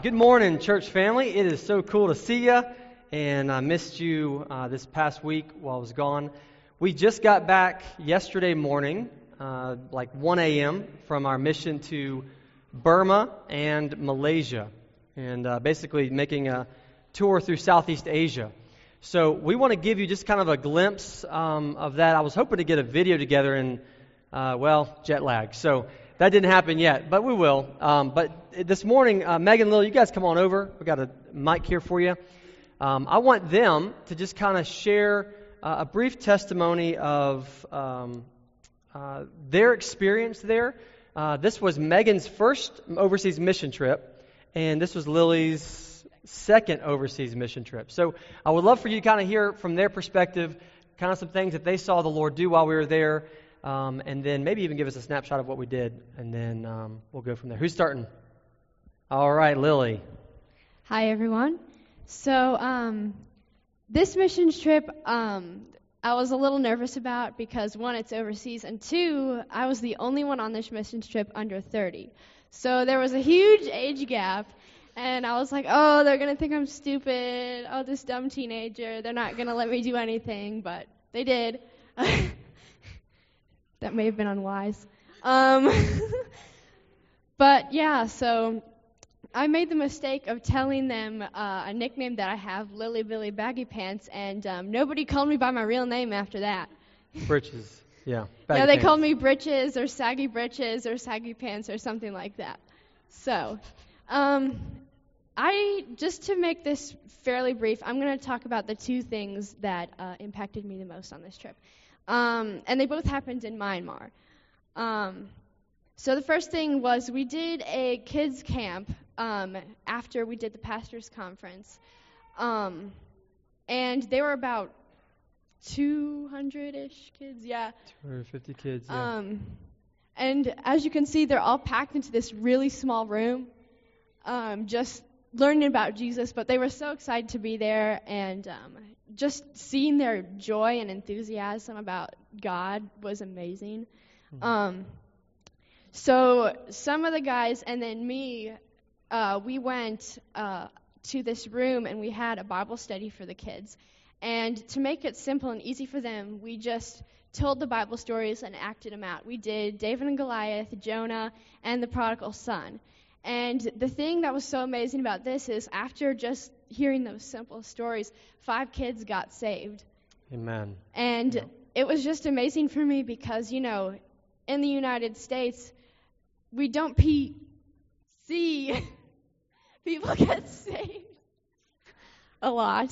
Good morning, church family. It is so cool to see you, and I missed you this past week while I was gone. We just got back yesterday morning, like 1 a.m., from our mission to Burma and Malaysia, and basically making a tour through Southeast Asia. So we want to give you just kind of a glimpse of that. I was hoping to get a video together and, jet lag. So that didn't happen yet, but we will. But this morning, Megan and Lil, you guys come on over. We got a mic here for you. I want them to just kind of share a brief testimony of their experience there. This was Megan's first overseas mission trip, and this was Lily's second overseas mission trip. So I would love for you to kind of hear from their perspective, kind of some things that they saw the Lord do while we were there, and then maybe even give us a snapshot of what we did, and then we'll go from there. Who's starting? All right, Lily. Hi, everyone. So this missions trip, I was a little nervous about because, one, it's overseas, and two, I was the only one on this missions trip under 30. So there was a huge age gap, and I was like, oh, they're going to think I'm stupid. Oh, this dumb teenager. They're not going to let me do anything, but they did. That may have been unwise. But yeah, so I made the mistake of telling them a nickname that I have, Lily Billy Baggy Pants, and nobody called me by my real name after that. Britches, yeah. Yeah, they called me Britches or Saggy Saggy Pants or something like that. So, just to make this fairly brief, I'm going to talk about the two things that impacted me the most on this trip. And they both happened in Myanmar. So the first thing was we did a kids camp after we did the pastors' conference. And they were about 200-ish kids, yeah. 250 kids, yeah. And as you can see, they're all packed into this really small room, just learning about Jesus. But they were so excited to be there, and just seeing their joy and enthusiasm about God was amazing. Mm-hmm. So some of the guys and then me, we went to this room and we had a Bible study for the kids. And to make it simple and easy for them, we just told the Bible stories and acted them out. We did David and Goliath, Jonah, and the prodigal son. And the thing that was so amazing about this is after just hearing those simple stories, 5 kids got saved. Amen. And it was just amazing for me because, in the United States, we don't see people get saved a lot.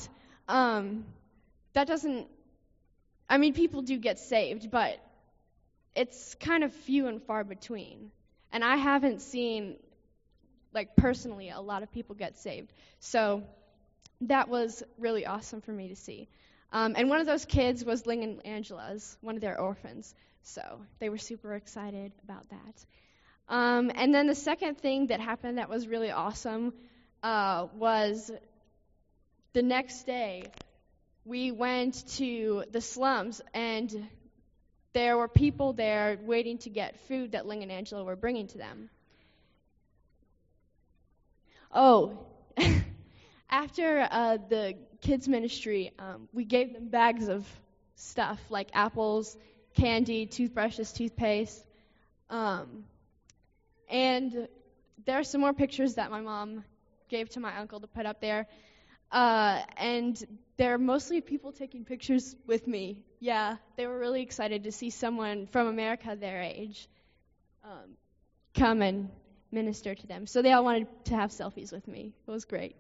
People do get saved, but it's kind of few and far between. And I haven't seen, personally, a lot of people get saved. So that was really awesome for me to see. And one of those kids was Ling and Angela's, one of their orphans. So they were super excited about that. And then the second thing that happened that was really awesome was the next day we went to the slums, and there were people there waiting to get food that Ling and Angela were bringing to them. Oh, after the kids' ministry, we gave them bags of stuff like apples, candy, toothbrushes, toothpaste. And there are some more pictures that my mom gave to my uncle to put up there. And they're mostly people taking pictures with me. Yeah, they were really excited to see someone from America their age come and minister to them. So they all wanted to have selfies with me. It was great.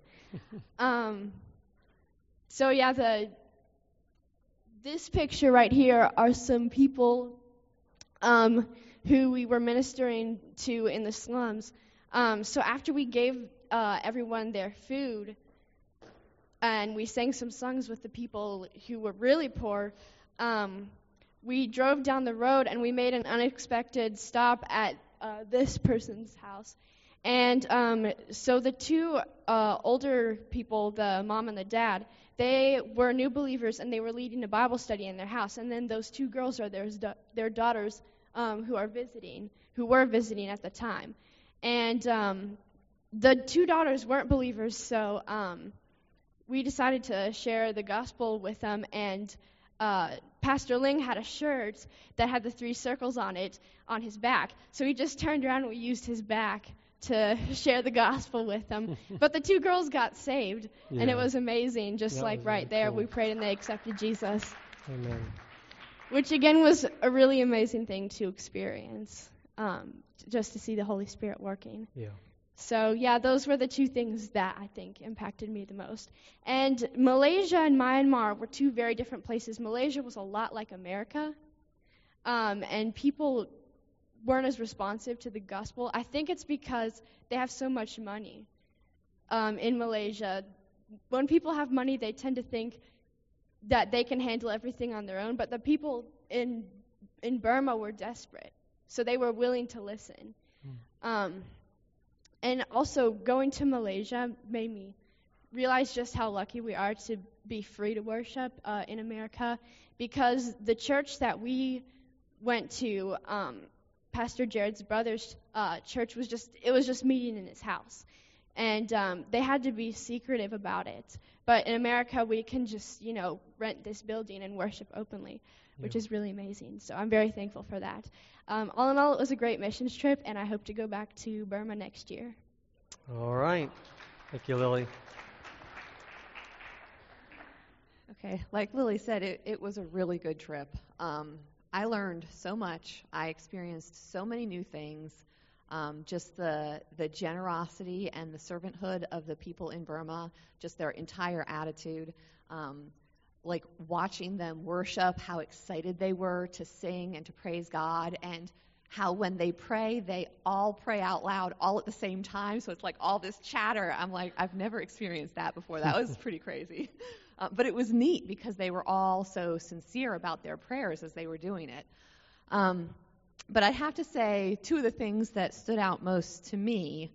This picture right here are some people who we were ministering to in the slums. So after we gave everyone their food and we sang some songs with the people who were really poor, we drove down the road and we made an unexpected stop at this person's house. And so the two older people, the mom and the dad, they were new believers and they were leading a Bible study in their house. And then those two girls are their daughters who were visiting at the time. And the two daughters weren't believers, so we decided to share the gospel with them, and Pastor Ling had a shirt that had the 3 circles on it on his back. So we just turned around and we used his back to share the gospel with them. But the 2 girls got saved, and it was amazing. Just that like right there, cool. We prayed and they accepted Jesus. Amen. Which again was a really amazing thing to experience, just to see the Holy Spirit working. Yeah. So, yeah, those were the 2 things that I think impacted me the most. And Malaysia and Myanmar were 2 very different places. Malaysia was a lot like America, and people weren't as responsive to the gospel. I think it's because they have so much money in Malaysia. When people have money, they tend to think that they can handle everything on their own, but the people in Burma were desperate, so they were willing to listen. And also, going to Malaysia made me realize just how lucky we are to be free to worship in America, because the church that we went to, Pastor Jared's brother's church, was just meeting in his house. And they had to be secretive about it. But in America, we can just, rent this building and worship openly, which is really amazing. So I'm very thankful for that. All in all, it was a great missions trip, and I hope to go back to Burma next year. All right. Thank you, Lily. Okay, like Lily said, it was a really good trip. I learned so much. I experienced so many new things. Just the generosity and the servanthood of the people in Burma, just their entire attitude. Like watching them worship, how excited they were to sing and to praise God, and how when they pray, they all pray out loud all at the same time. So it's like all this chatter. I'm like, I've never experienced that before. That was pretty crazy. But it was neat because they were all so sincere about their prayers as they were doing it. But I have to say, 2 of the things that stood out most to me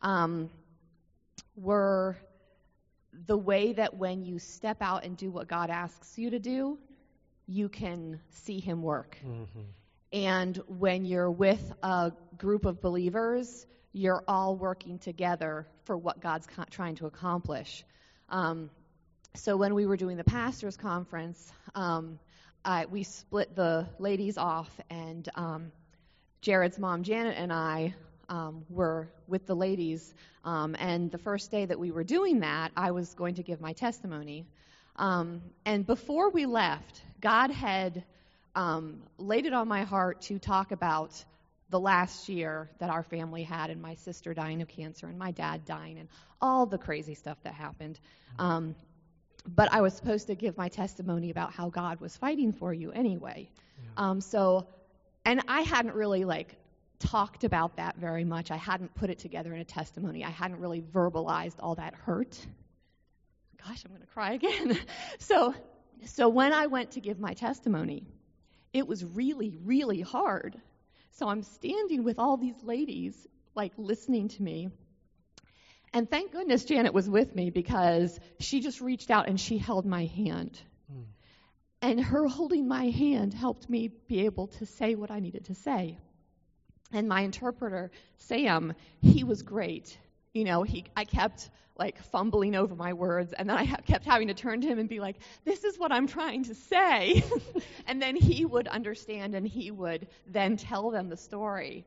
were the way that when you step out and do what God asks you to do, you can see Him work. Mm-hmm. And when you're with a group of believers, you're all working together for what God's trying to accomplish. So when we were doing the pastors' conference, we split the ladies off, and Jared's mom, Janet, and I were with the ladies. And the first day that we were doing that, I was going to give my testimony. And before we left, God had laid it on my heart to talk about the last year that our family had, and my sister dying of cancer, and my dad dying, and all the crazy stuff that happened. But I was supposed to give my testimony about how God was fighting for you anyway. Yeah. And I hadn't really talked about that very much. I hadn't put it together in a testimony. I hadn't really verbalized all that hurt. Gosh, I'm going to cry again. So when I went to give my testimony, it was really, really hard. So I'm standing with all these ladies, listening to me. And thank goodness Janet was with me, because she just reached out and she held my hand. And her holding my hand helped me be able to say what I needed to say. And my interpreter, Sam, he was great. I kept fumbling over my words, and then I kept having to turn to him and be like, this is what I'm trying to say. And then he would understand, and he would then tell them the story.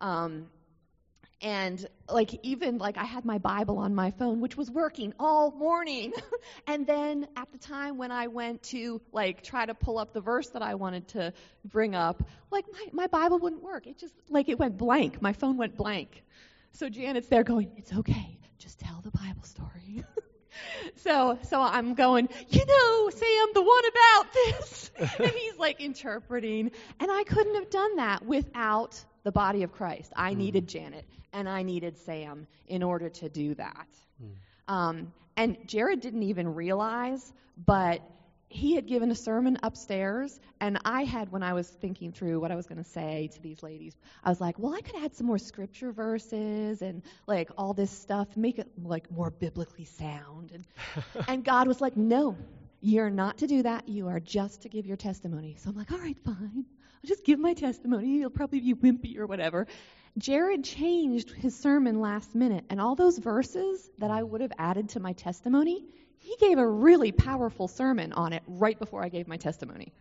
And I had my Bible on my phone, which was working all morning. And then at the time when I went to try to pull up the verse that I wanted to bring up, my Bible wouldn't work. It just it went blank. My phone went blank. So Janet's there going, it's okay, just tell the Bible story. So I'm going, Sam, the one about this. And he's interpreting. And I couldn't have done that without the body of Christ. I needed Janet, and I needed Sam in order to do that. And Jared didn't even realize, but he had given a sermon upstairs, and I had, when I was thinking through what I was going to say to these ladies, I was like, well, I could add some more scripture verses and all this stuff, make it more biblically sound. And God was like, no, you're not to do that. You are just to give your testimony. So I'm like, all right, fine. I'll just give my testimony. It'll probably be wimpy or whatever. Jared changed his sermon last minute, and all those verses that I would have added to my testimony, he gave a really powerful sermon on it right before I gave my testimony.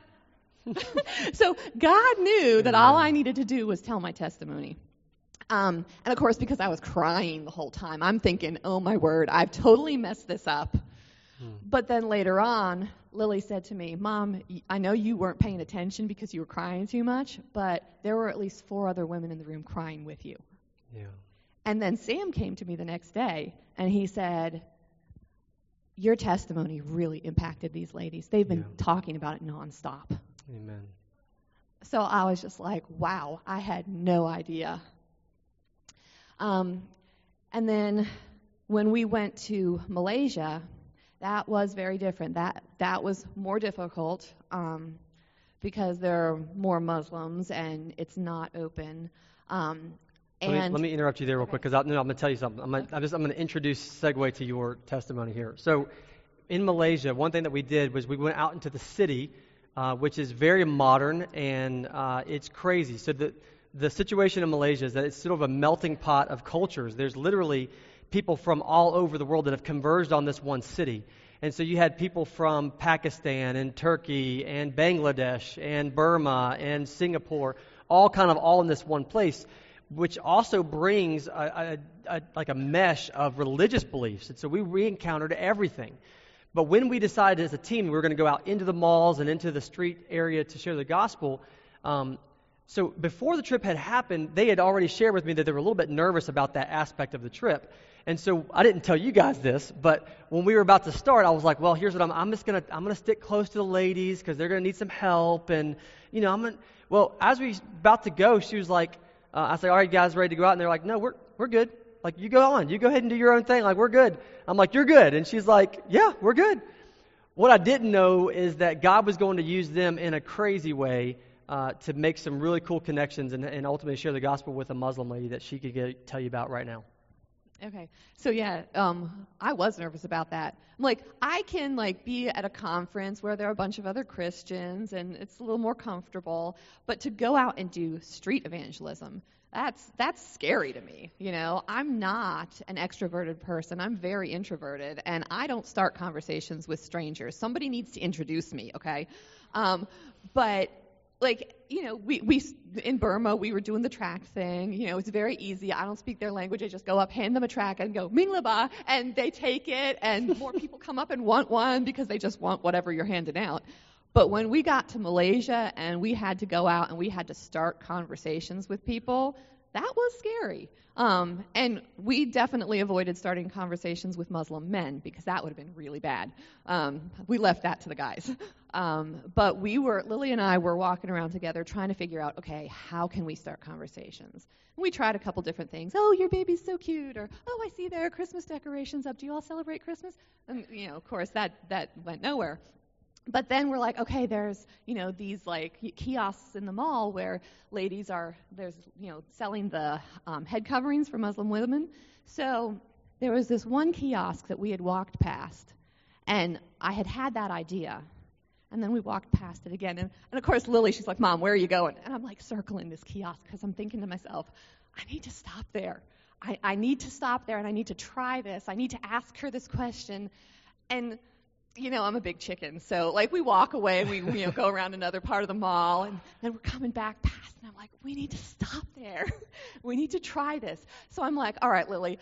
So God knew that all I needed to do was tell my testimony. And of course, because I was crying the whole time, I'm thinking, oh my word, I've totally messed this up. But then later on, Lily said to me, Mom, I know you weren't paying attention because you were crying too much, but there were at least 4 other women in the room crying with you. Yeah. And then Sam came to me the next day, and he said, your testimony really impacted these ladies. They've been talking about it nonstop. Amen. So I was just like, wow, I had no idea. And then when we went to Malaysia, that was very different. That was more difficult because there are more Muslims and it's not open. Let me interrupt you there real quick because I'm going to tell you something. I'm going to segue to your testimony here. So in Malaysia, one thing that we did was we went out into the city, which is very modern and it's crazy. So the situation in Malaysia is that it's sort of a melting pot of cultures. There's literally people from all over the world that have converged on this one city. And so you had people from Pakistan and Turkey and Bangladesh and Burma and Singapore, all in this one place, which also brings like a mesh of religious beliefs. And so we re-encountered everything. But when we decided as a team we were going to go out into the malls and into the street area to share the gospel, so before the trip had happened, they had already shared with me that they were a little bit nervous about that aspect of the trip. And so I didn't tell you guys this, but when we were about to start, I was like, well, here's what I'm gonna stick close to the ladies because they're gonna need some help. And as we about to go, she was like, I said, all right, guys, ready to go out? And they're like, no, we're good. Like, you go on, you go ahead and do your own thing. Like, we're good. I'm like, you're good. And she's like, yeah, we're good. What I didn't know is that God was going to use them in a crazy way to make some really cool connections and ultimately share the gospel with a Muslim lady that she could tell you about right now. Okay. So yeah, I was nervous about that. I'm like, I can be at a conference where there are a bunch of other Christians and it's a little more comfortable, but to go out and do street evangelism, that's scary to me. I'm not an extroverted person. I'm very introverted, and I don't start conversations with strangers. Somebody needs to introduce me, okay? But we in Burma, we were doing the track thing. It's very easy. I don't speak their language. I just go up, hand them a track, and go, Minglaba, and they take it, and more people come up and want one because they just want whatever you're handing out. But when we got to Malaysia and we had to go out and we had to start conversations with people, that was scary. And we definitely avoided starting conversations with Muslim men because that would have been really bad. We left that to the guys. But Lily and I were walking around together trying to figure out, okay, how can we start conversations? And we tried a couple different things. Oh, your baby's so cute. Or, oh, I see there are Christmas decorations up. Do you all celebrate Christmas? And, of course, that went nowhere. But then we're like, okay, there's, these kiosks in the mall where ladies there's selling the head coverings for Muslim women. So there was this one kiosk that we had walked past, and I had that idea. And then we walked past it again. And of course, Lily, she's like, Mom, where are you going? And I'm circling this kiosk because I'm thinking to myself, I need to stop there. I need to stop there, and I need to try this. I need to ask her this question. And I'm a big chicken, so we walk away and we go around another part of the mall, and then we're coming back past, and I'm like, we need to stop there. We need to try this. So I'm like, all right, Lily,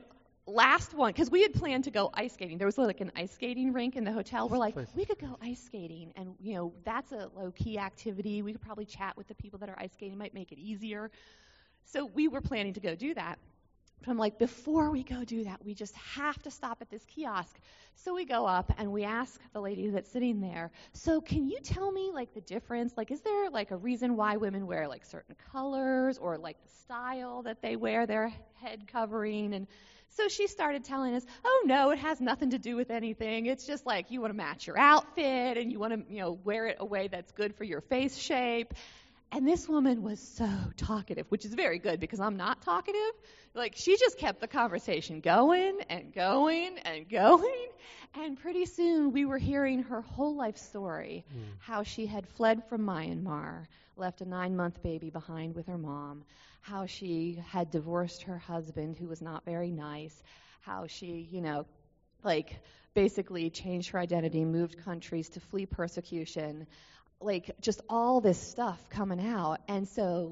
last one, because we had planned to go ice skating. There was an ice skating rink in the hotel. We're like, we could go ice skating, and that's a low-key activity. We could probably chat with the people that are ice skating, might make it easier. So we were planning to go do that. But I'm like, before we go do that, we just have to stop at this kiosk. So we go up and we ask the lady that's sitting there, so can you tell me the difference? Is there a reason why women wear certain colors or the style that they wear their head covering? And so she started telling us, oh no, it has nothing to do with anything. It's just you want to match your outfit and you want to wear it a way that's good for your face shape. And this woman was so talkative, which is very good because I'm not talkative. She just kept the conversation going and going and going. And pretty soon we were hearing her whole life story, how she had fled from Myanmar, left a 9-month baby behind with her mom, how she had divorced her husband, who was not very nice, how she, basically changed her identity, moved countries to flee persecution, just all this stuff coming out. And so,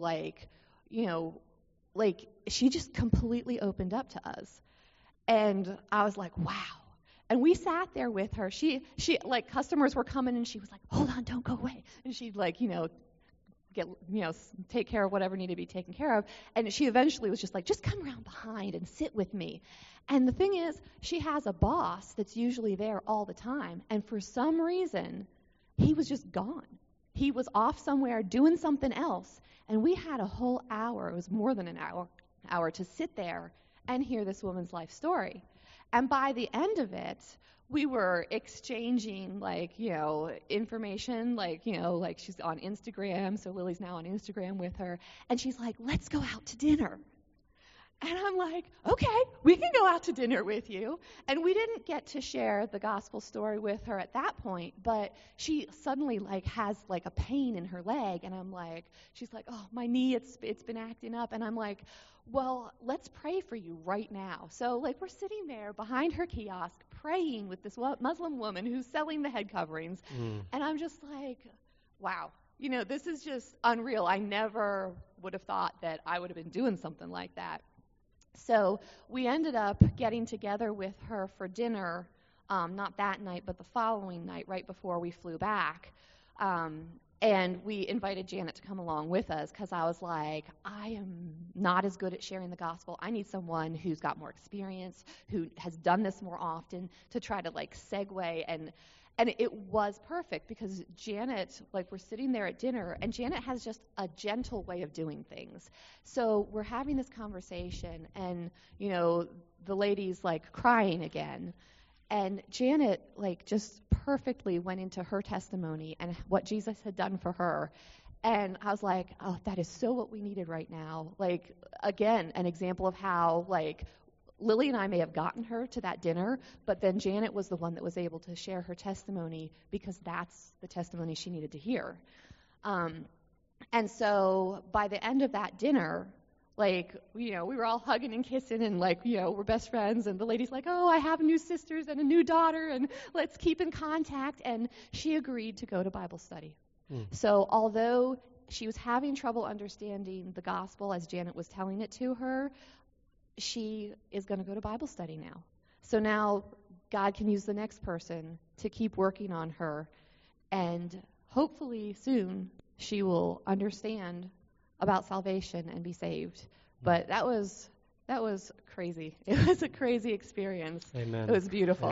she just completely opened up to us. And I was like, wow. And we sat there with her. She customers were coming, and she was like, hold on, don't go away. And she'd take care of whatever needed to be taken care of. And she eventually was just like, just come around behind and sit with me. And the thing is, she has a boss that's usually there all the time. And for some reason, he was just gone. He was off somewhere doing something else. And we had a whole hour, it was more than an hour to sit there and hear this woman's life story. And by the end of it, we were exchanging, information, she's on Instagram, so Lily's now on Instagram with her, and she's like, let's go out to dinner. And I'm like, okay, we can go out to dinner with you. And we didn't get to share the gospel story with her at that point, but she suddenly has a pain in her leg, and I'm like, she's like, oh, my knee, it's been acting up. And I'm like, well, let's pray for you right now. So we're sitting there behind her kiosk praying with this Muslim woman who's selling the head coverings. And I'm just like, wow, this is just unreal. I never would have thought that I would have been doing something like that. So we ended up getting together with her for dinner, not that night, but the following night, right before we flew back. And we invited Janet to come along with us because I was like, I am not as good at sharing the gospel. I need someone who's got more experience, who has done this more often, to try to segue. And it was perfect because Janet, we're sitting there at dinner, and Janet has just a gentle way of doing things. So we're having this conversation, and, the lady's, crying again. And Janet, just perfectly went into her testimony and what Jesus had done for her. And I was like, oh, that is so what we needed right now. Again, an example of how, Lily and I may have gotten her to that dinner, but then Janet was the one that was able to share her testimony because that's the testimony she needed to hear. And so by the end of that dinner, we were all hugging and kissing and we're best friends. And the lady's like, oh, I have new sisters and a new daughter, and let's keep in contact. And she agreed to go to Bible study. So although she was having trouble understanding the gospel as Janet was telling it to her, she is going to go to Bible study now. So now God can use the next person to keep working on her, and hopefully soon she will understand about salvation and be saved. But that was crazy. It was a crazy experience. Amen. It was beautiful.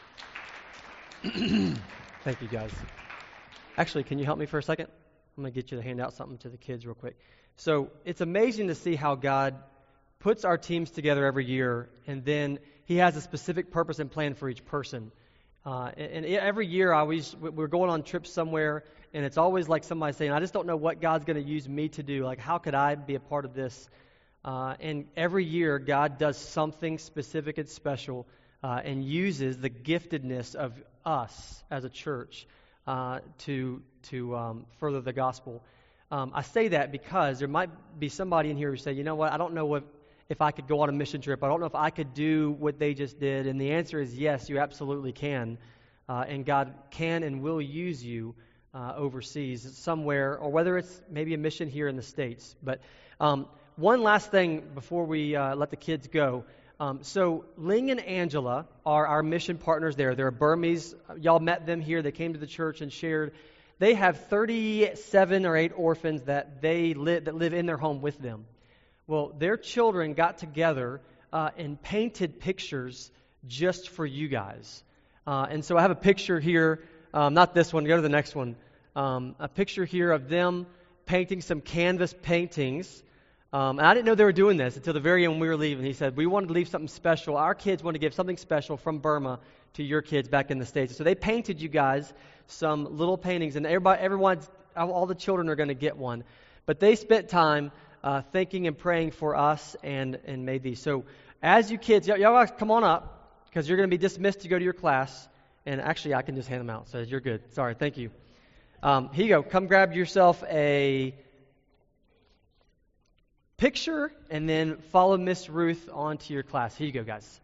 Amen. Thank you, guys. Actually, can you help me for a second? I'm going to get you to hand out something to the kids real quick. So it's amazing to see how God puts our teams together every year, and then He has a specific purpose and plan for each person. And every year, we're going on trips somewhere, and it's always somebody saying, I just don't know what God's going to use me to do. How could I be a part of this? And every year, God does something specific and special and uses the giftedness of us as a church to further the gospel. I say that because there might be somebody in here who say, you know what, I don't know if I could go on a mission trip. I don't know if I could do what they just did. And the answer is yes, you absolutely can. And God can and will use you overseas somewhere, or whether it's maybe a mission here in the States. But one last thing before we let the kids go. So Ling and Angela are our mission partners there. They're Burmese. Y'all met them here. They came to the church and shared. They have 37 or 8 orphans that live in their home with them. Well, their children got together and painted pictures just for you guys. And so I have a picture here, not this one, go to the next one. A picture here of them painting some canvas paintings. And I didn't know they were doing this until the very end when we were leaving. He said, we wanted to leave something special. Our kids want to give something special from Burma to your kids back in the States. So they painted you guys some little paintings, and all the children are going to get one. But they spent time thinking and praying for us and made these. So as you kids, y'all guys come on up, because you're going to be dismissed to go to your class. And actually, I can just hand them out, so you're good. Sorry, thank you. Here you go. Come grab yourself a picture and then follow Miss Ruth on to your class. Here you go, guys.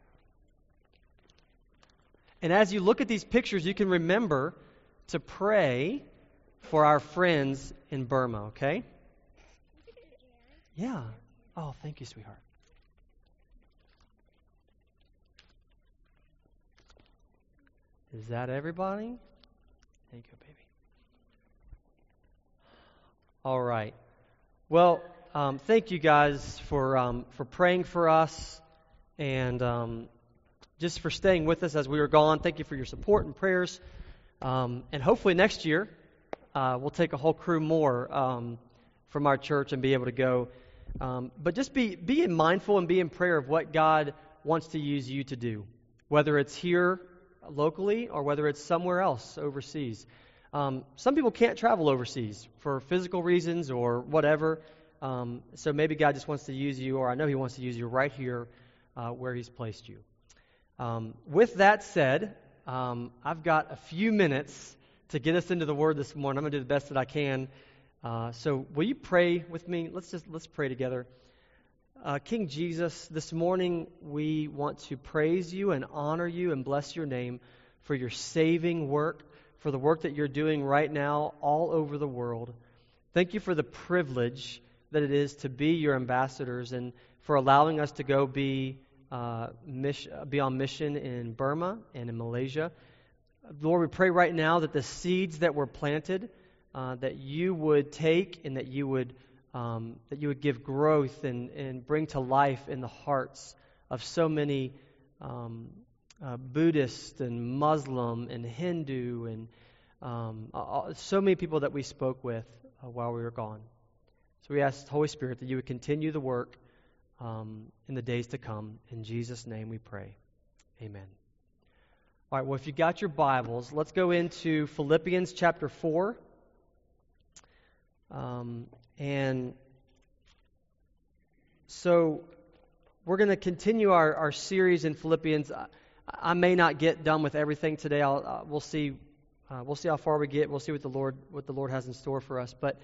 And as you look at these pictures, you can remember to pray for our friends in Burma, okay? Yeah. Oh, thank you, sweetheart. Is that everybody? There you go, baby. All right. Well, thank you guys for praying for us and just for staying with us as we were gone. Thank you for your support and prayers. And hopefully next year we'll take a whole crew more from our church and be able to go. But just be mindful and be in prayer of what God wants to use you to do, whether it's here locally or whether it's somewhere else overseas. Some people can't travel overseas for physical reasons or whatever. So maybe God just wants to use you, or I know He wants to use you right here where He's placed you. With that said, I've got a few minutes to get us into the Word this morning. I'm going to do the best that I can. So will you pray with me? Let's pray together. King Jesus, this morning we want to praise you and honor you and bless your name for your saving work, for the work that you're doing right now all over the world. Thank you for the privilege that it is to be your ambassadors and for allowing us to go be on mission in Burma and in Malaysia. Lord, we pray right now that the seeds that were planted, that you would take and that you would give growth and bring to life in the hearts of so many Buddhist and Muslim and Hindu and so many people that we spoke with while we were gone. So we ask, Holy Spirit, that you would continue the work in the days to come. In Jesus' name we pray. Amen. All right, well, if you got your Bibles, let's go into Philippians chapter 4. And so we're going to continue our series in Philippians. I may not get done with everything today. We'll see. We'll see how far we get. We'll see what the Lord has in store for us. But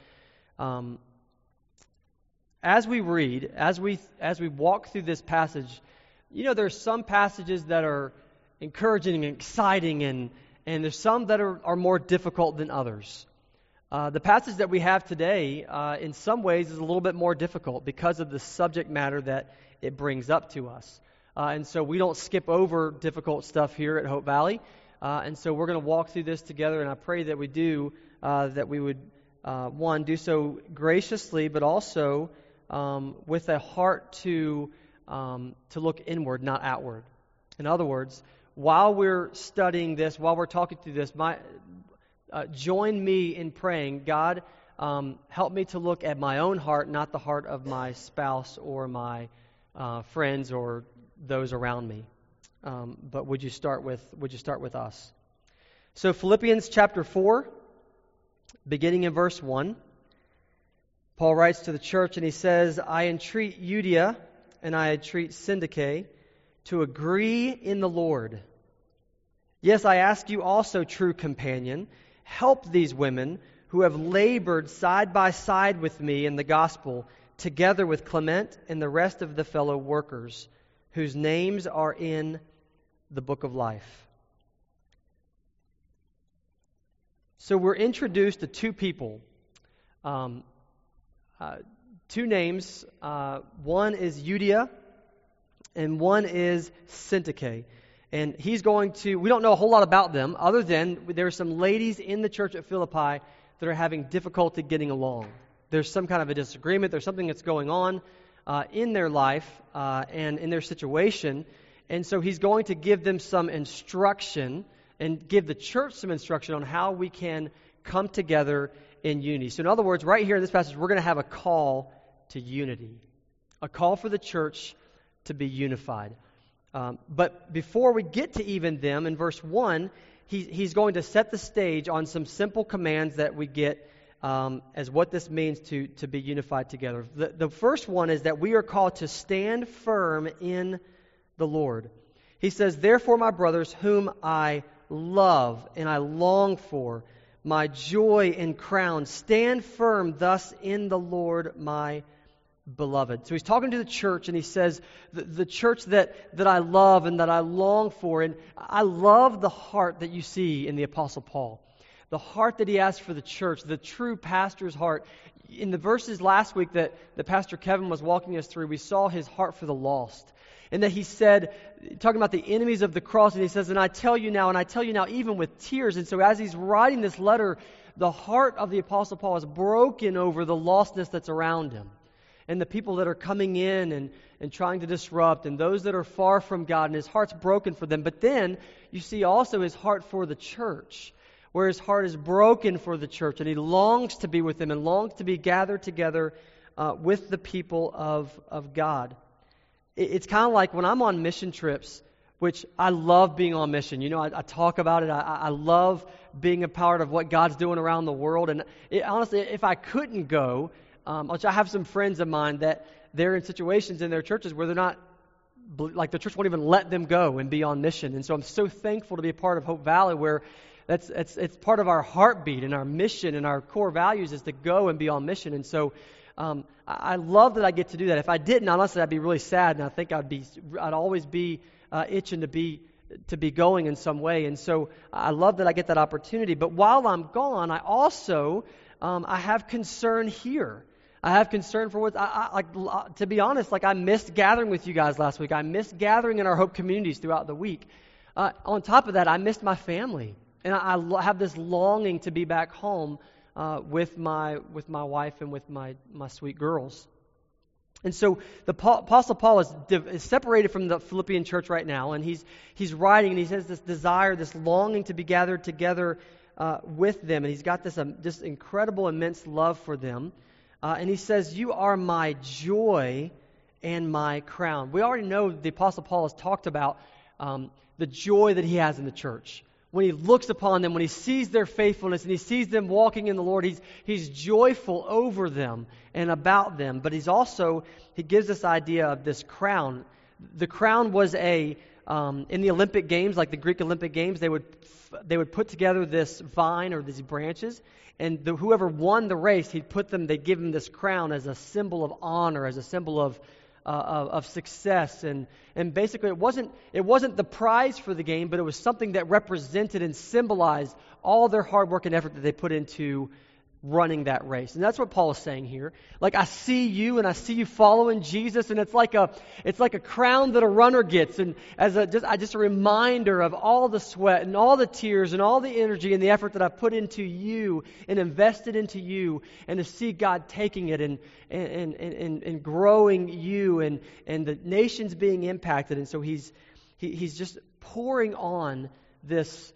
as we read, as we walk through this passage, there's some passages that are encouraging and exciting, and there's some that are more difficult than others. The passage that we have today, in some ways, is a little bit more difficult because of the subject matter that it brings up to us. And so we don't skip over difficult stuff here at Hope Valley. And so we're going to walk through this together, and I pray that we do, that we would, one, do so graciously, but also with a heart to look inward, not outward. In other words, while we're studying this, while we're talking through this, join me in praying, God, help me to look at my own heart, not the heart of my spouse or my friends or those around me. But would you start with us? So Philippians chapter 4, beginning in verse 1, Paul writes to the church and he says, I entreat Euodia and I entreat Syntyche to agree in the Lord. Yes, I ask you also, true companion, help these women who have labored side by side with me in the gospel, together with Clement and the rest of the fellow workers, whose names are in the book of life. So we're introduced to two people, two names. One is Euodia, and one is Syntyche. And he's going to, we don't know a whole lot about them, other than there are some ladies in the church at Philippi that are having difficulty getting along. There's some kind of a disagreement. There's something that's going on in their life and in their situation. And so he's going to give them some instruction and give the church some instruction on how we can come together in unity. So in other words, right here in this passage, we're going to have a call to unity, a call for the church to be unified. But before we get to even them, in verse 1, he's going to set the stage on some simple commands that we get as what this means to be unified together. The first one is that we are called to stand firm in the Lord. He says, therefore, my brothers, whom I love and I long for, my joy and crown, stand firm thus in the Lord, my beloved. So he's talking to the church, and he says, the church that I love and that I long for. And I love the heart that you see in the Apostle Paul. The heart that he has for the church, the true pastor's heart. In the verses last week that Pastor Kevin was walking us through, we saw his heart for the lost. And that he said, talking about the enemies of the cross, and he says, and I tell you now even with tears. And so as he's writing this letter, the heart of the Apostle Paul is broken over the lostness that's around him. And the people that are coming in and trying to disrupt, and those that are far from God, and his heart's broken for them. But then you see also his heart for the church, where his heart is broken for the church, and he longs to be with them and longs to be gathered together with the people of God. It's kind of like when I'm on mission trips, which I love being on mission. You know, I talk about it. I love being a part of what God's doing around the world. And honestly, if I couldn't go, which I have some friends of mine that they're in situations in their churches where they're not, like the church won't even let them go and be on mission. And so I'm so thankful to be a part of Hope Valley, where it's part of our heartbeat and our mission and our core values is to go and be on mission. And so I love that I get to do that. If I didn't, honestly, I'd be really sad, and I think I'd always be itching to be going in some way. And so I love that I get that opportunity. But while I'm gone, I also I have concern here. I have concern for what to be honest, like I missed gathering with you guys last week. I missed gathering in our Hope communities throughout the week. On top of that, I missed my family, and I have this longing to be back home with my wife and with my sweet girls. And so the Apostle Paul is separated from the Philippian church right now, and he's writing, and he has this desire, this longing to be gathered together with them, and he's got this incredible, immense love for them. And he says, "You are my joy and my crown." We already know the Apostle Paul has talked about the joy that he has in the church. When he looks upon them, when he sees their faithfulness and he sees them walking in the Lord, he's joyful over them and about them. But he gives this idea of this crown. The crown was in the Olympic Games, like the Greek Olympic Games, they would put together this vine or these branches, and whoever won the race, they'd give him this crown as a symbol of honor, as a symbol of success, and basically it wasn't the prize for the game, but it was something that represented and symbolized all their hard work and effort that they put into running that race. And that's what Paul is saying here. Like, I see you, and I see you following Jesus, and it's like a crown that a runner gets, and as just a reminder of all the sweat and all the tears and all the energy and the effort that I put into you and invested into you, and to see God taking it and growing you and the nations being impacted. And so he's just pouring on this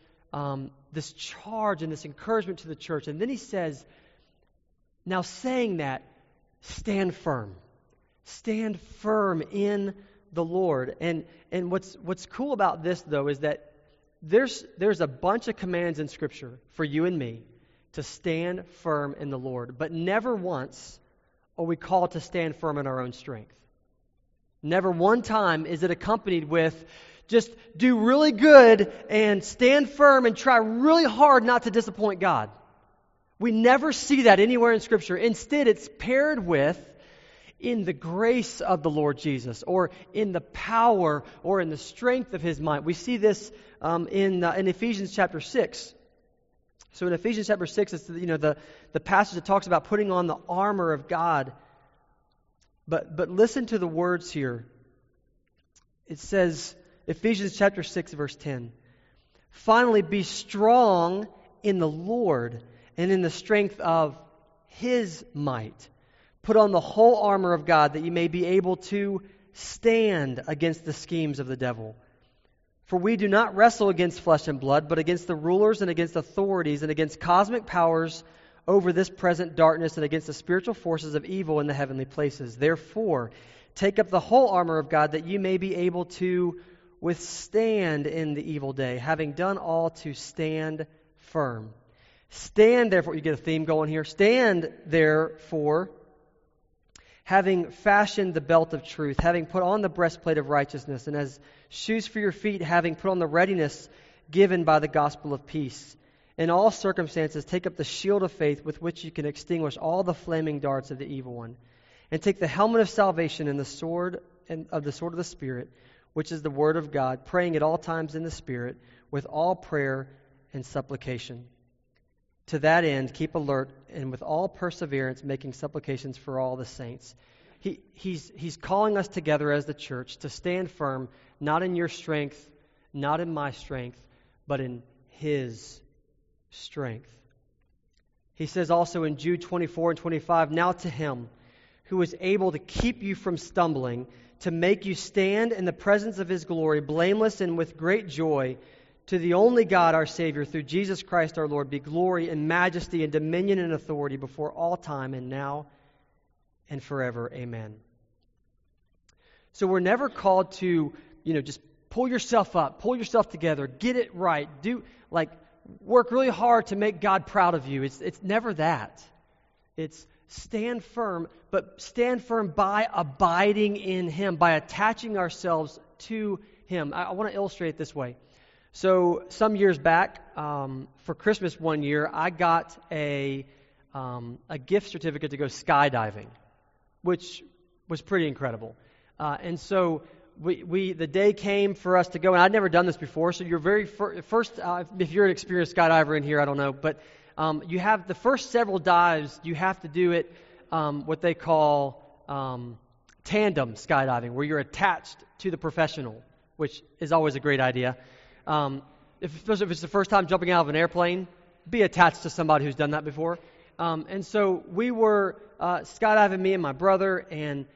charge and this encouragement to the church. And then he says, now saying that, stand firm. Stand firm in the Lord. And what's cool about this, though, is that there's a bunch of commands in Scripture for you and me to stand firm in the Lord. But never once are we called to stand firm in our own strength. Never one time is it accompanied with just do really good and stand firm and try really hard not to disappoint God. We never see that anywhere in Scripture. Instead, it's paired with in the grace of the Lord Jesus, or in the power or in the strength of His might. We see this in Ephesians chapter 6. So in Ephesians chapter 6, it's the passage that talks about putting on the armor of God. But listen to the words here. It says, Ephesians chapter 6, verse 10. Finally, be strong in the Lord and in the strength of His might. Put on the whole armor of God that you may be able to stand against the schemes of the devil. For we do not wrestle against flesh and blood, but against the rulers and against authorities and against cosmic powers over this present darkness and against the spiritual forces of evil in the heavenly places. Therefore, take up the whole armor of God that you may be able to withstand in the evil day, having done all to stand firm. Stand therefore, you get a theme going here. Stand therefore, having fashioned the belt of truth, having put on the breastplate of righteousness, and as shoes for your feet, having put on the readiness given by the gospel of peace. In all circumstances, take up the shield of faith with which you can extinguish all the flaming darts of the evil one. And take the helmet of salvation and the sword of the Spirit, which is the word of God, praying at all times in the Spirit, with all prayer and supplication. To that end, keep alert, and with all perseverance, making supplications for all the saints. He's calling us together as the church to stand firm, not in your strength, not in my strength, but in His strength. He says also in Jude 24 and 25, now to Him who is able to keep you from stumbling, to make you stand in the presence of His glory, blameless and with great joy, to the only God, our Savior, through Jesus Christ our Lord, be glory and majesty and dominion and authority before all time and now and forever. Amen. So we're never called to, just pull yourself up, pull yourself together, get it right, work really hard to make God proud of you. It's never that. It's stand firm, but stand firm by abiding in Him, by attaching ourselves to Him. I want to illustrate it this way. So some years back, for Christmas one year, I got a gift certificate to go skydiving, which was pretty incredible. And so the day came for us to go, and I'd never done this before, so your very first, if you're an experienced skydiver in here, I don't know, but you have the first several dives, you have to do it what they call tandem skydiving, where you're attached to the professional, which is always a great idea. Especially if it's the first time jumping out of an airplane, be attached to somebody who's done that before. And so we were skydiving, me and my brother, and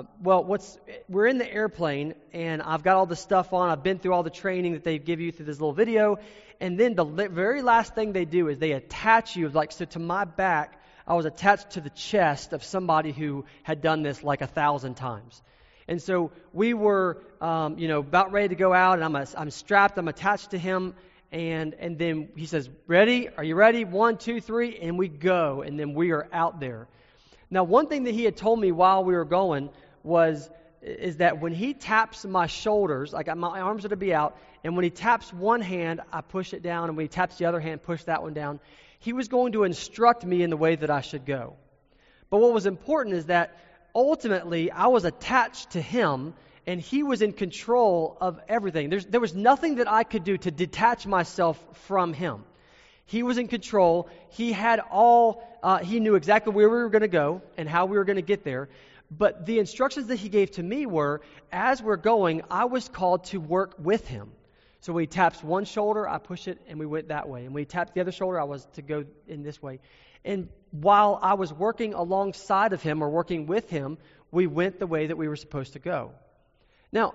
we're in the airplane, and I've got all the stuff on. I've been through all the training that they give you through this little video, and then the very last thing they do is they attach you, so to my back, I was attached to the chest of somebody who had done this 1,000 times. And so we were, about ready to go out, and I'm strapped, I'm attached to him, and then he says, ready? Are you ready? 1, 2, 3, and we go, and then we are out there. Now, one thing that he had told me while we were going is that when he taps my shoulders, my arms are to be out, and when he taps one hand, I push it down, and when he taps the other hand, push that one down. He was going to instruct me in the way that I should go. But what was important is that ultimately I was attached to him, and he was in control of everything. There was nothing that I could do to detach myself from him. He was in control. He had he knew exactly where we were going to go and how we were going to get there. But the instructions that he gave to me were, as we're going, I was called to work with him. So when he taps one shoulder, I push it, and we went that way. And when he tapped the other shoulder, I was to go in this way. And while I was working alongside of him or working with him, we went the way that we were supposed to go. Now,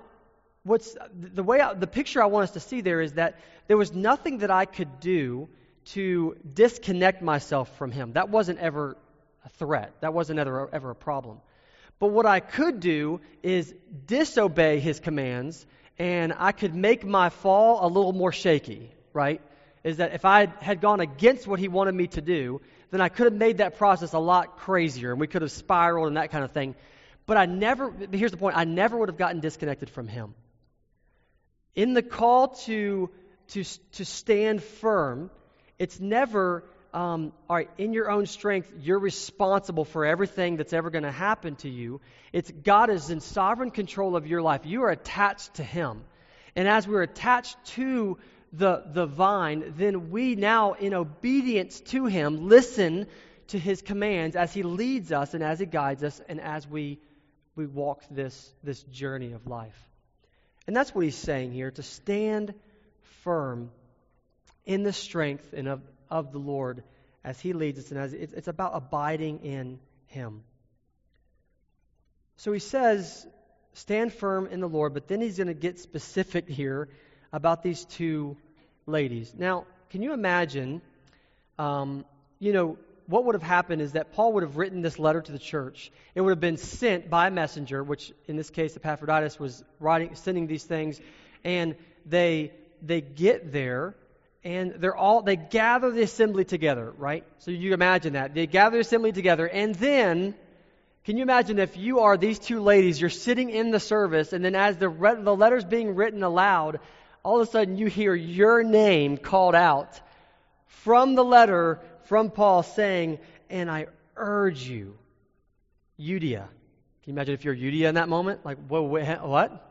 the picture I want us to see there is that there was nothing that I could do to disconnect myself from him. That wasn't ever a threat. That wasn't ever a problem. But what I could do is disobey his commands, and I could make my fall a little more shaky, right? Is that if I had gone against what he wanted me to do, then I could have made that process a lot crazier, and we could have spiraled and that kind of thing. But here's the point, I never would have gotten disconnected from him. In the call to stand firm, it's never, all right, in your own strength, you're responsible for everything that's ever going to happen to you. It's God is in sovereign control of your life. You are attached to him. And as we're attached to the vine, then we now, in obedience to him, listen to his commands as he leads us and as he guides us and as we walk this journey of life. And that's what he's saying here, to stand firm in the strength and of the Lord as he leads us, and as it's about abiding in him. So he says, stand firm in the Lord, but then he's going to get specific here about these two ladies. Now, can you imagine, what would have happened is that Paul would have written this letter to the church. It would have been sent by a messenger, which in this case Epaphroditus was sending these things, and they get there, and they gather the assembly together, right? So you imagine that. They gather the assembly together, and then, can you imagine if you are these two ladies, you're sitting in the service, and then as the letter's being written aloud, all of a sudden you hear your name called out from the letter from Paul saying, and I urge you, Euodia, you imagine if you're Euodia in that moment? Like, whoa, wait, what?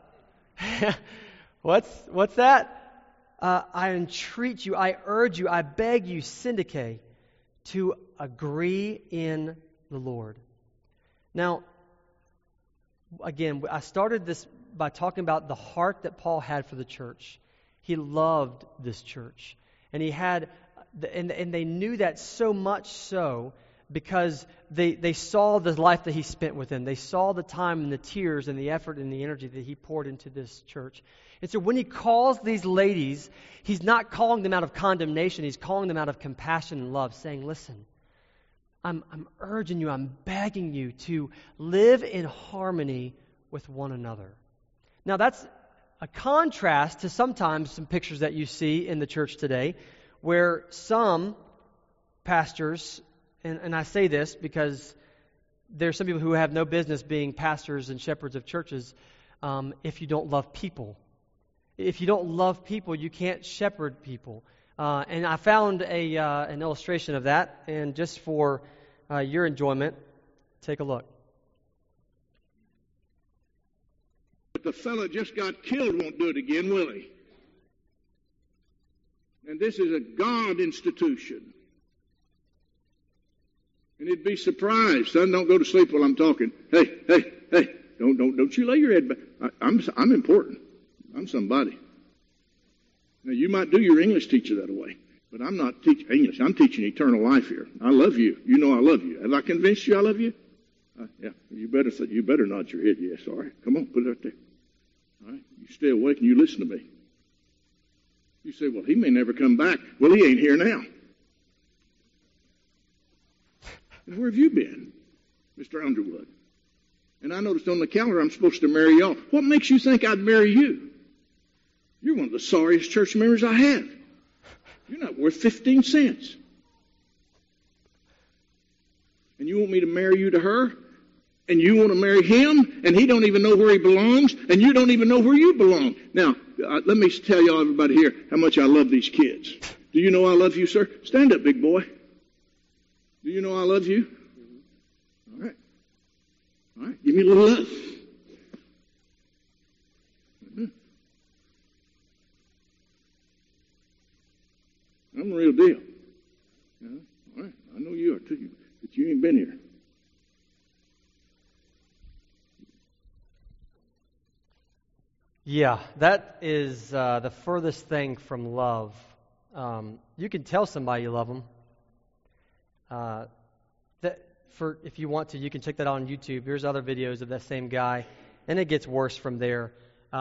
What's that? I entreat you, I urge you, I beg you, Syntyche, to agree in the Lord. Now, again, I started this by talking about the heart that Paul had for the church. He loved this church. And he had, and they knew that so much so because they saw the life that he spent with them. They saw the time and the tears and the effort and the energy that he poured into this church. And so when he calls these ladies, he's not calling them out of condemnation. He's calling them out of compassion and love, saying, listen, I'm urging you, I'm begging you to live in harmony with one another. Now that's a contrast to sometimes some pictures that you see in the church today where some pastors, and I say this because there's some people who have no business being pastors and shepherds of churches if you don't love people. If you don't love people, you can't shepherd people. And I found an illustration of that, and just for your enjoyment, take a look. But the fellow just got killed won't do it again, will he? And this is a God institution. And he'd be surprised. Son, don't go to sleep while I'm talking. Hey, don't you lay your head back. I'm important. I'm somebody. Now, you might do your English teacher that way, but I'm not teaching English. I'm teaching eternal life here. I love you. You know I love you. Have I convinced you I love you? Yeah. You better nod your head. Yes, all right. Come on, put it out there. All right. You stay awake and you listen to me. You say, well, he may never come back. Well, he ain't here now. And where have you been, Mr. Underwood? And I noticed on the calendar I'm supposed to marry y'all. What makes you think I'd marry you? You're one of the sorriest church members I have. You're not worth 15 cents. And you want me to marry you to her? And you want to marry him? And he don't even know where he belongs? And you don't even know where you belong? Now, let me tell y'all, everybody here, how much I love these kids. Do you know I love you, sir? Stand up, big boy. Do you know I love you? All right. All right, give me a little love. I'm the real deal. All right, I know you are too, but you ain't been here. Yeah, that is the furthest thing from love. You can tell somebody you love them. If you want to, you can check that out on YouTube. There's other videos of that same guy, and it gets worse from there.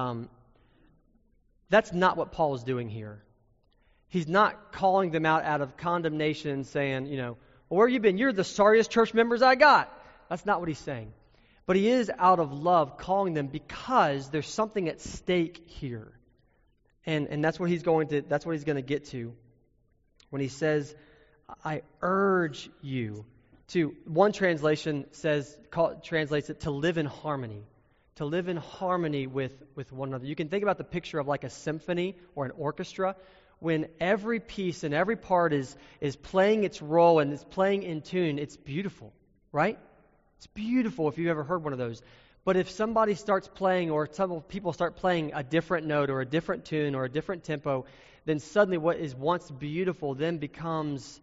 That's not what Paul is doing here. He's not calling them out of condemnation, saying, well, where have you been? You're the sorriest church members I got. That's not what he's saying. But he is out of love calling them because there's something at stake here. And that's what he's going to get to when he says, I urge you to, one translation translates it to live in harmony. To live in harmony with one another. You can think about the picture of like a symphony or an orchestra. When every piece and every part is playing its role and is playing in tune, it's beautiful, right? It's beautiful if you've ever heard one of those. But if somebody starts playing or some people start playing a different note or a different tune or a different tempo, then suddenly what is once beautiful then becomes,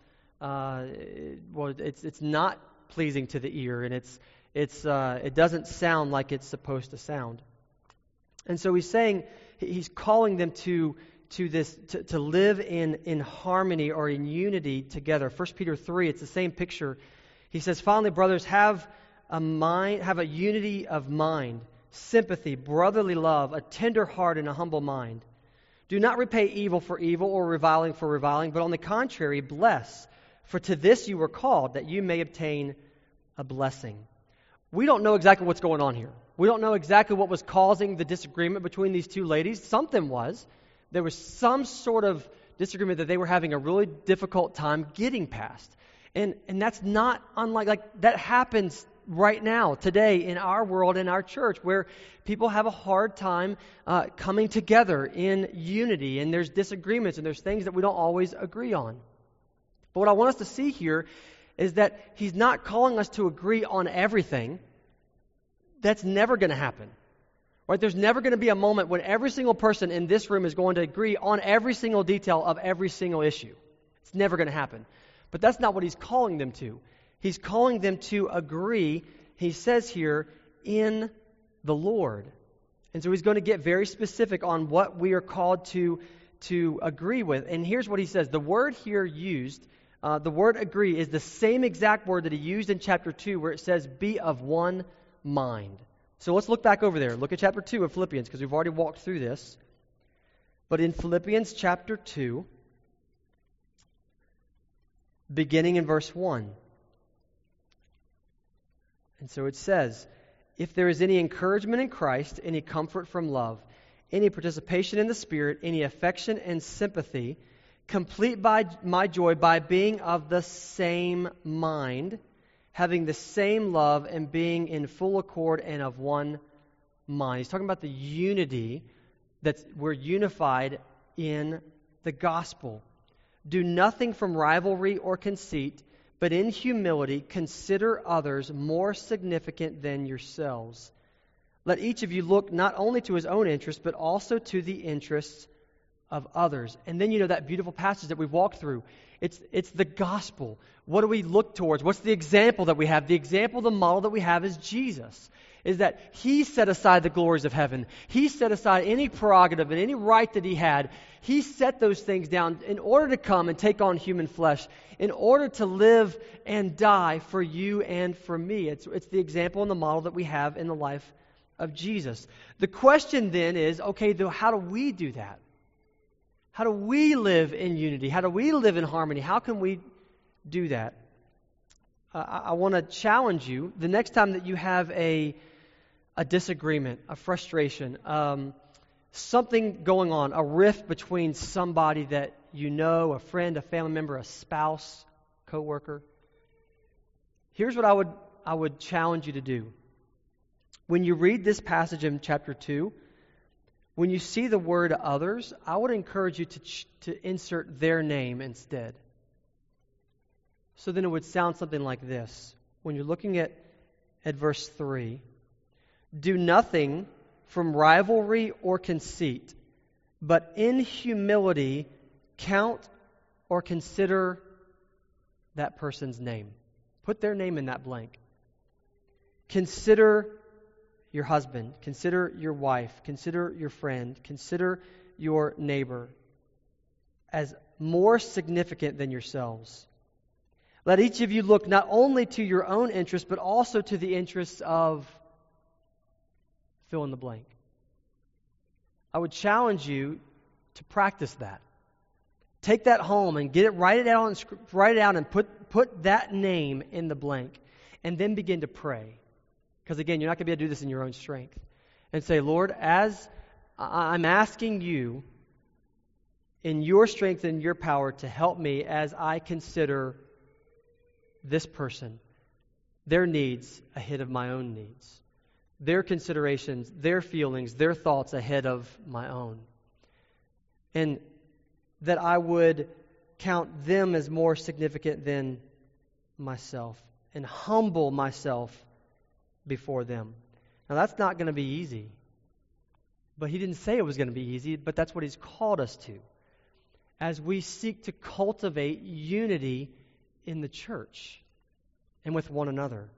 it's not pleasing to the ear, and it doesn't sound like it's supposed to sound. And so he's calling them to live in harmony or in unity together. 1 Peter 3, it's the same picture. He says, finally, brothers, have a unity of mind, sympathy, brotherly love, a tender heart, and a humble mind. Do not repay evil for evil or reviling for reviling, but on the contrary, bless. For to this you were called, that you may obtain a blessing. We don't know exactly what's going on here. We don't know exactly what was causing the disagreement between these two ladies. Something was. There was some sort of disagreement that they were having a really difficult time getting past. And that's not unlike, that happens right now, today, in our world, in our church, where people have a hard time coming together in unity, and there's disagreements, and there's things that we don't always agree on. But what I want us to see here is that he's not calling us to agree on everything, That's never going to happen. Right? There's never going to be a moment when every single person in this room is going to agree on every single detail of every single issue. It's never going to happen. But that's not what he's calling them to. He's calling them to agree, he says here, in the Lord. And so he's going to get very specific on what we are called to agree with. And here's what he says. The word here used, the word agree, is the same exact word that he used in chapter 2 where it says, be of one mind. So let's look back over there. Look at chapter 2 of Philippians because we've already walked through this. But in Philippians chapter 2, beginning in verse 1. And so it says, if there is any encouragement in Christ, any comfort from love, any participation in the Spirit, any affection and sympathy, complete my joy by being of the same mind, having the same love, and being in full accord and of one mind. He's talking about the unity that we're unified in the gospel. Do nothing from rivalry or conceit, but in humility consider others more significant than yourselves. Let each of you look not only to his own interests, but also to the interests of others. And then that beautiful passage that we've walked through. It's the gospel. What do we look towards? What's the example that we have? The example, the model that we have is Jesus. Is that he set aside the glories of heaven. He set aside any prerogative and any right that he had. He set those things down in order to come and take on human flesh, in order to live and die for you and for me. It's the example and the model that we have in the life of Jesus. The question then is, okay, how do we do that? How do we live in unity? How do we live in harmony? How can we do that? I want to challenge you, the next time that you have a disagreement, a frustration, something going on, a rift between somebody that you know, a friend, a family member, a spouse, coworker. Here's what I would challenge you to do. When you read this passage in chapter 2, when you see the word others, I would encourage you to insert their name instead. So then it would sound something like this. When you're looking at verse 3, do nothing from rivalry or conceit, but in humility count or consider that person's name. Put their name in that blank. Consider your husband, consider your wife, consider your friend, consider your neighbor as more significant than yourselves. Let each of you look not only to your own interests, but also to the interests of fill in the blank. I would challenge you to practice that. Take that home and write it out and put that name in the blank, and then begin to pray. Because again, you're not going to be able to do this in your own strength. And say, Lord, as I'm asking you in your strength and your power to help me as I consider this person, their needs ahead of my own needs, their considerations, their feelings, their thoughts ahead of my own. And that I would count them as more significant than myself and humble myself before them. Now that's not going to be easy. But he didn't say it was going to be easy, but that's what he's called us to. As we seek to cultivate unity in the church and with one another.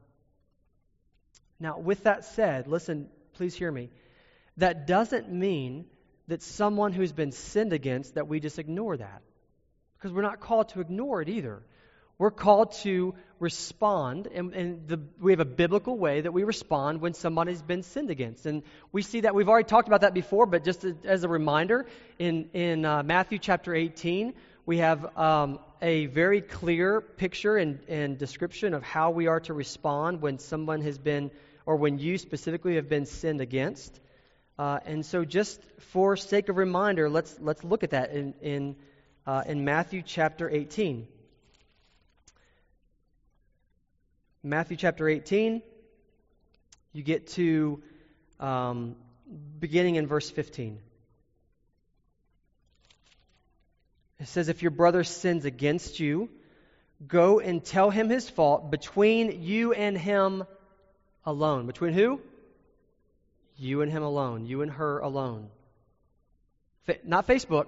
Now, with that said, listen, please hear me. That doesn't mean that someone who's been sinned against, that we just ignore that. Because we're not called to ignore it either. We're called to respond, and we have a biblical way that we respond when somebody's been sinned against. And we see that, we've already talked about that before, but just as a reminder, in Matthew chapter 18, we have a very clear picture and description of how we are to respond when someone has been, or when you specifically have been sinned against. And so just for sake of reminder, let's look at that in Matthew chapter 18. Matthew chapter 18, you get to beginning in verse 15. It says, if your brother sins against you, go and tell him his fault between you and him alone. Between who? You and him alone. You and her alone. Not Facebook,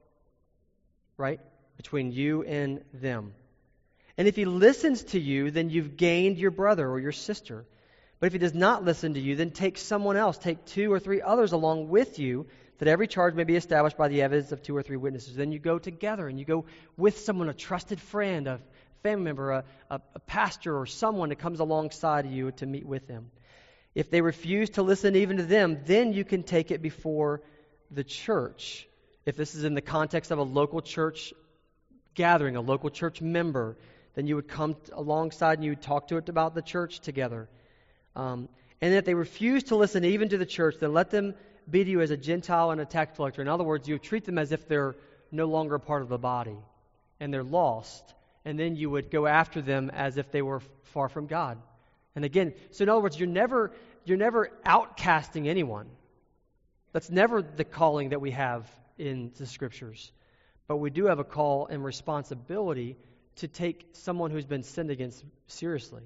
right? Between you and them. And if he listens to you, then you've gained your brother or your sister. But if he does not listen to you, then take someone else. Take 2 or 3 others along with you, that every charge may be established by the evidence of 2 or 3 witnesses. Then you go together, and you go with someone, a trusted friend, a family member, a pastor, or someone that comes alongside of you to meet with them. If they refuse to listen even to them, then you can take it before the church. If this is in the context of a local church gathering, a local church member, then you would come alongside and you would talk to it about the church together. And if they refuse to listen even to the church, then let them be to you as a Gentile and a tax collector. In other words, you treat them as if they're no longer a part of the body and they're lost. And then you would go after them as if they were far from God. And again, so in other words, you're never outcasting anyone. That's never the calling that we have in the Scriptures. But we do have a call and responsibility to take someone who's been sinned against seriously.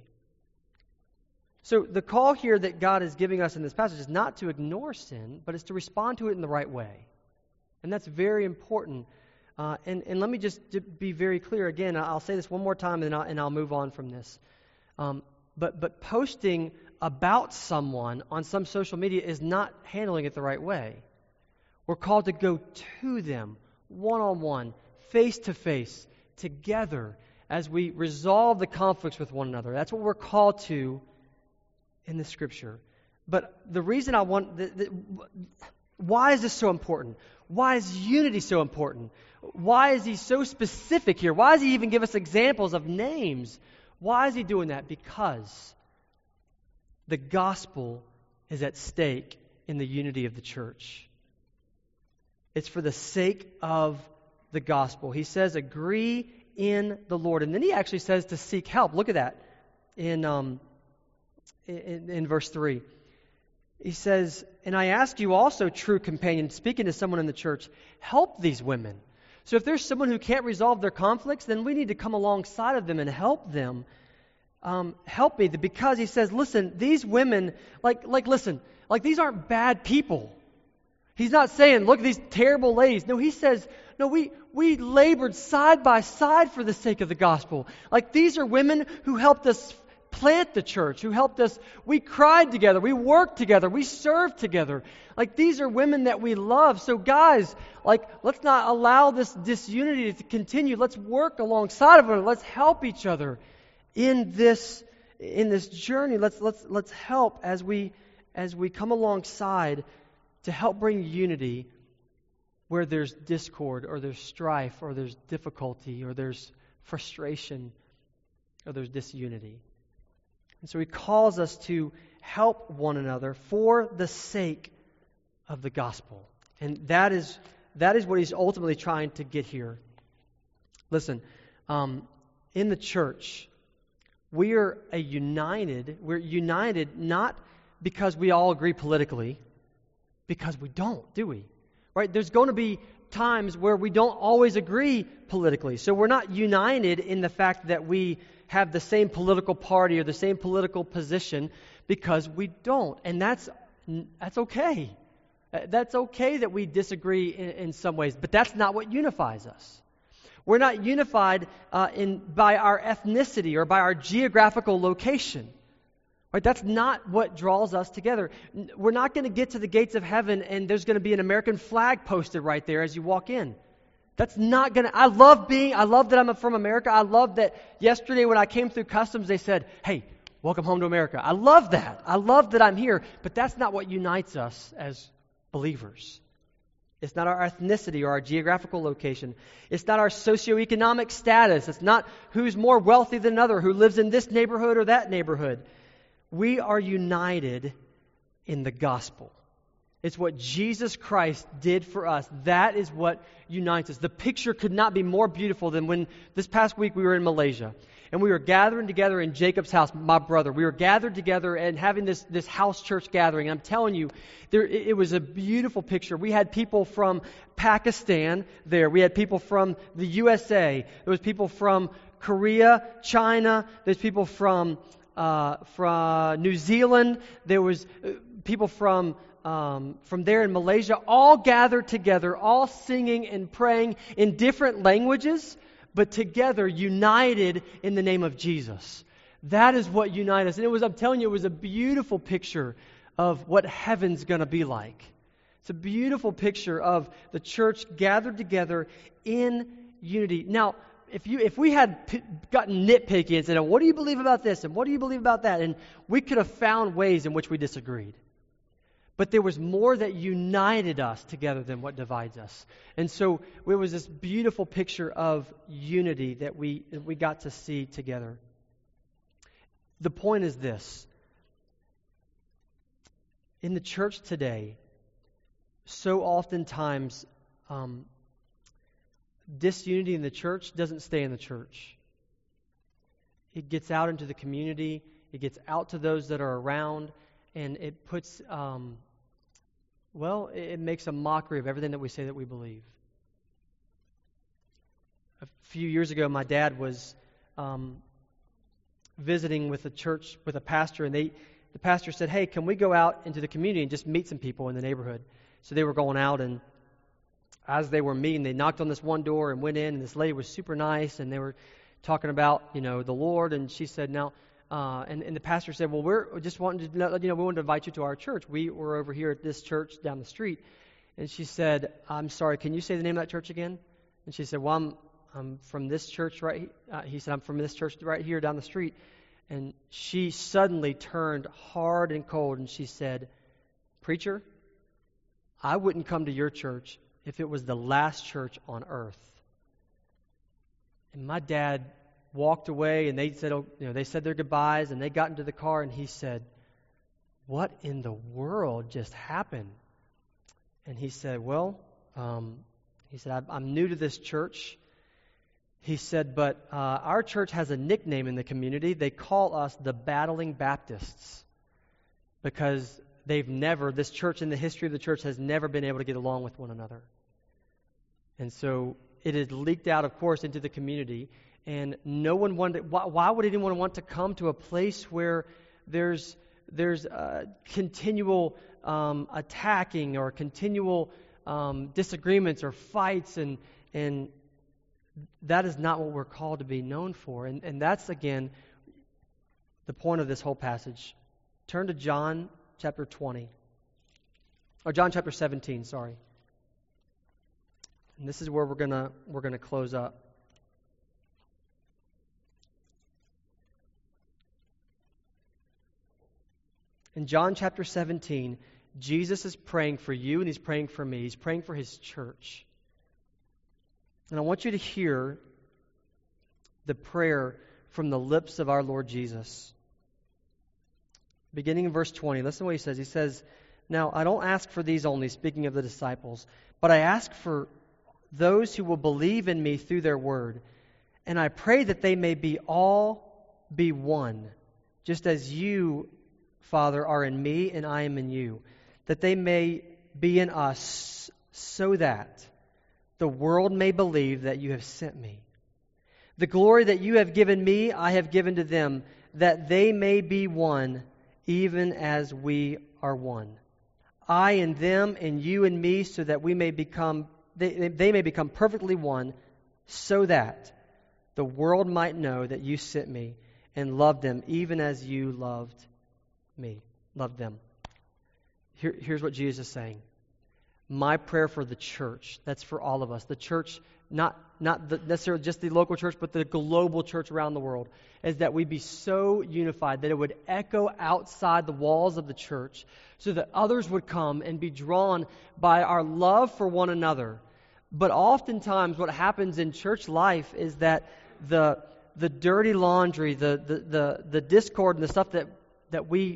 So the call here that God is giving us in this passage is not to ignore sin, but it's to respond to it in the right way. And that's very important. And let me just be very clear again. I'll say this one more time and I'll move on from this. But posting about someone on some social media is not handling it the right way. We're called to go to them, one-on-one, face-to-face, together, as we resolve the conflicts with one another. That's what we're called to in the Scripture. But the reason why is this so important? Why is unity so important? Why is he so specific here? Why does he even give us examples of names? Why is he doing that? Because the gospel is at stake in the unity of the church. It's for the sake of the gospel. He says, agree in the Lord. And then he actually says to seek help. Look at that in verse 3. He says, and I ask you also, true companion, speaking to someone in the church, help these women. So if there's someone who can't resolve their conflicts, then we need to come alongside of them and help them. Help me, because he says, listen, these women, listen, these aren't bad people. He's not saying, look at these terrible ladies. No, he says, no, we labored side by side for the sake of the gospel. These are women who helped us plant the church, who helped us. We cried together, we worked together, we served together. These are women that we love. So guys, let's not allow this disunity to continue. Let's work alongside of it. Let's help each other in this journey. Let's help as we come alongside to help bring unity where there's discord or there's strife or there's difficulty or there's frustration or there's disunity. And so he calls us to help one another for the sake of the gospel. And that is what he's ultimately trying to get here. Listen, in the church, we're united not because we all agree politically, because we don't, do we? Right? There's going to be times where we don't always agree politically. So we're not united in the fact that we have the same political party or the same political position, because we don't. And that's okay. That's okay that we disagree in some ways, but that's not what unifies us. We're not unified by our ethnicity or by our geographical location. Right? That's not what draws us together. We're not going to get to the gates of heaven and there's going to be an American flag posted right there as you walk in. That's not going to... I love that I'm from America. I love that yesterday when I came through customs, they said, hey, welcome home to America. I love that. I love that I'm here. But that's not what unites us as believers. It's not our ethnicity or our geographical location. It's not our socioeconomic status. It's not who's more wealthy than another, who lives in this neighborhood or that neighborhood. We are united in the gospel. It's what Jesus Christ did for us. That is what unites us. The picture could not be more beautiful than when this past week we were in Malaysia. And we were gathering together in Jacob's house, my brother. We were gathered together and having this house church gathering. I'm telling you, it was a beautiful picture. We had people from Pakistan there. We had people from the USA. There was people from Korea, China. There's people from New Zealand. There was people from from there in Malaysia, all gathered together, all singing and praying in different languages, but together, united in the name of Jesus. That is what unites us. And I'm telling you, it was a beautiful picture of what heaven's going to be like. It's a beautiful picture of the church gathered together in unity. Now, if we had gotten nitpicky and said, what do you believe about this? And what do you believe about that? And we could have found ways in which we disagreed. But there was more that united us together than what divides us. And so it was this beautiful picture of unity that we got to see together. The point is this. In the church today, so oftentimes disunity in the church doesn't stay in the church. It gets out into the community. It gets out to those that are around. And it puts, it makes a mockery of everything that we say that we believe. A few years ago, my dad was visiting with a church, with a pastor, and the pastor said, hey, can we go out into the community and just meet some people in the neighborhood? So they were going out, and as they were meeting, they knocked on this one door and went in, and this lady was super nice, and they were talking about, the Lord, and she said, now, and the pastor said, well, we're just wanting to let you know, we wanted to invite you to our church. We were over here at this church down the street. And she said, I'm sorry, can you say the name of that church again? And she said, well, I'm from this church right here. He said, I'm from this church right here down the street. And she suddenly turned hard and cold, and she said, preacher, I wouldn't come to your church if it was the last church on earth. And my dad walked away, and they said, they said their goodbyes, and they got into the car, and he said, what in the world just happened? And he said, I'm new to this church. He said, but our church has a nickname in the community. They call us the Battling Baptists because this church in the history of the church has never been able to get along with one another. And so it has leaked out, of course, into the community. And no one wanted. Why would anyone want to come to a place where there's continual attacking or continual disagreements or fights, and that is not what we're called to be known for. And that's, again, the point of this whole passage. Turn to John chapter 20. Or John chapter 17, sorry. And this is where we're gonna close up. In John chapter 17, Jesus is praying for you and He's praying for me. He's praying for His church. And I want you to hear the prayer from the lips of our Lord Jesus. Beginning in verse 20, listen to what He says. He says, now I don't ask for these only, speaking of the disciples, but I ask for those who will believe in me through their word. And I pray that they may all be one, just as you, Father, are in me and I am in you, that they may be in us, so that the world may believe that you have sent me. The glory that you have given me, I have given to them, that they may be one, even as we are one. I and them, and you and me, so that we may become, they may become perfectly one, so that the world might know that you sent me and loved them, even as you loved me. Loved them. Here's what Jesus is saying. My prayer for the church, that's for all of us. The church, not necessarily just the local church, but the global church around the world, is that we be so unified that it would echo outside the walls of the church so that others would come and be drawn by our love for one another. But oftentimes what happens in church life is that the dirty laundry, the discord and the stuff that we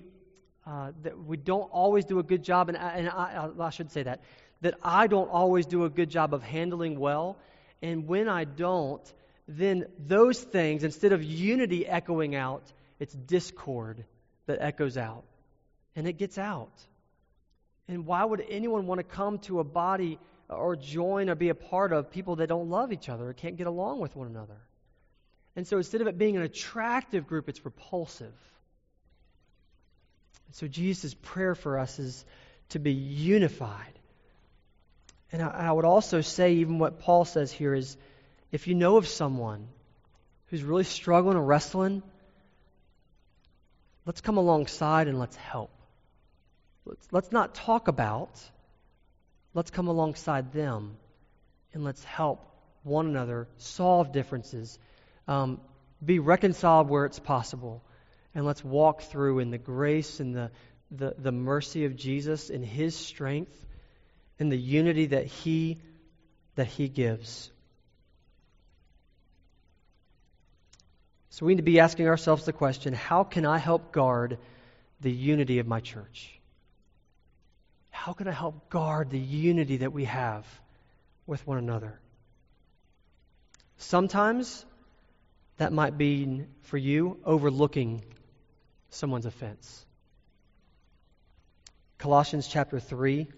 don't always do a good job, and I should say that I don't always do a good job of handling well. And when I don't, then those things, instead of unity echoing out, it's discord that echoes out. And it gets out. And why would anyone want to come to a body or join or be a part of people that don't love each other or can't get along with one another? And so instead of it being an attractive group, it's repulsive. So Jesus' prayer for us is to be unified. And I would also say, even what Paul says here is, if you know of someone who's really struggling or wrestling, let's come alongside and let's help. Let's not talk about, let's come alongside them and let's help one another solve differences, be reconciled where it's possible, and let's walk through in the grace and the mercy of Jesus and His strength and the unity that He gives. So we need to be asking ourselves the question, how can I help guard the unity of my church? How can I help guard the unity that we have with one another? Sometimes that might be, for you, overlooking someone's offense. Colossians chapter 3,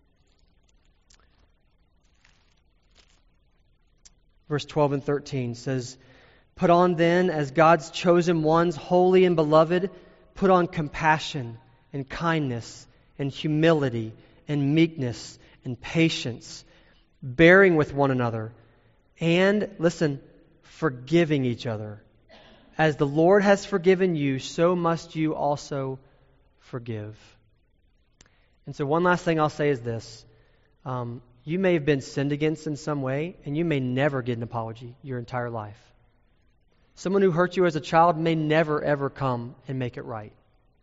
verse 12 and 13 says, "Put on then, as God's chosen ones, holy and beloved, put on compassion and kindness and humility and meekness and patience, bearing with one another, and," listen, "forgiving each other. As the Lord has forgiven you, so must you also forgive." And so one last thing I'll say is this. You may have been sinned against in some way, and you may never get an apology your entire life. Someone who hurt you as a child may never, ever come and make it right.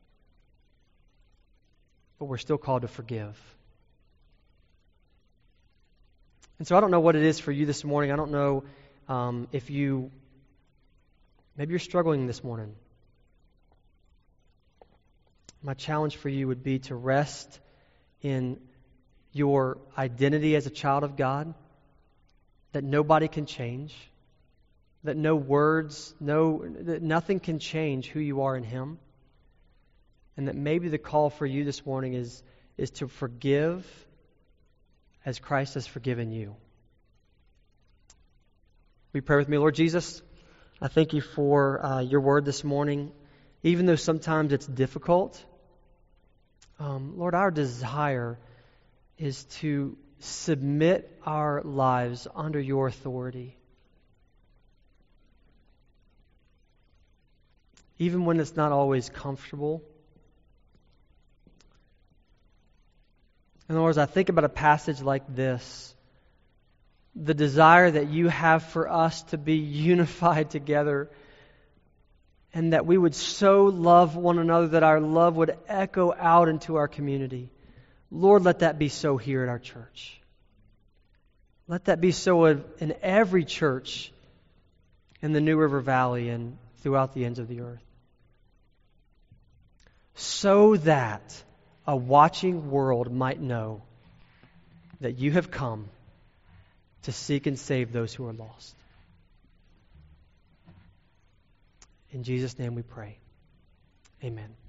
But we're still called to forgive. And so I don't know what it is for you this morning. I don't know if maybe you're struggling this morning. My challenge for you would be to rest in your identity as a child of God, that nobody can change, that no words, that nothing can change who you are in Him, and that maybe the call for you this morning is to forgive as Christ has forgiven you. Will you pray with me? Lord Jesus, I thank you for your word this morning. Even though sometimes it's difficult, Lord, our desire is to submit our lives under your authority. Even when it's not always comfortable. In other words, I think about a passage like this, the desire that you have for us to be unified together, and that we would so love one another that our love would echo out into our community. Lord, let that be so here at our church. Let that be so in every church in the New River Valley and throughout the ends of the earth. So that a watching world might know that you have come to seek and save those who are lost. In Jesus' name we pray. Amen.